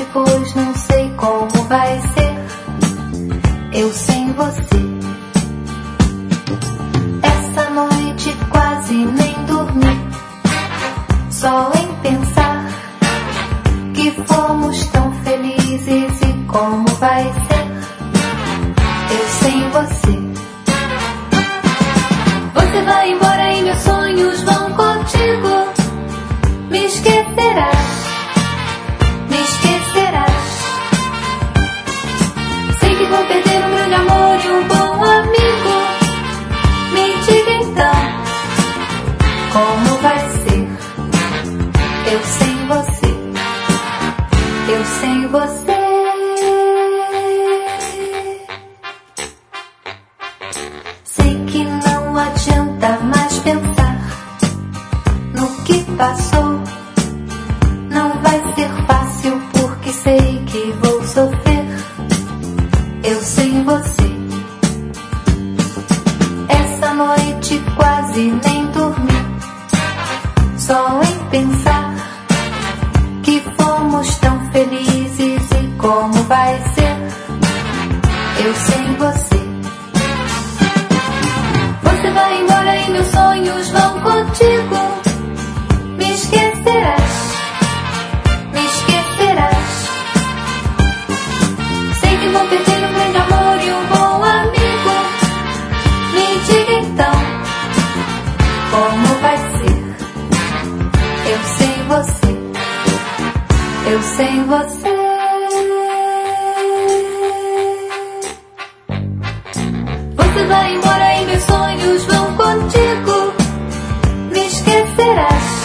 noite, pois não sei como vai ser eu sem você. Essa noite quase nem dormi, só em pensar que fomos tão felizes e como vai ser eu sem você. Você vai embora e meus sonhos vão contigo. Me esquecerás, me esquecerás. Sei que vou perder um grande amor e um bom amigo. Me diga então, como vai ser eu sem você, eu sem você. Sei que não adianta mais pensar no que passou. Não vai ser fácil porque sei que vou sofrer eu sem você. Essa noite quase nem dormi, só em pensar que fomos tão felizes e como vai ser eu sem você. Você vai embora e meus sonhos vão contigo. Me esquecerás, me esquecerás. Sei que vou perder um grande amor e um bom amigo. Me diga então, como vai ser eu sem você, eu sem você. Você vai embora e meus sonhos vão contigo. Me esquecerás,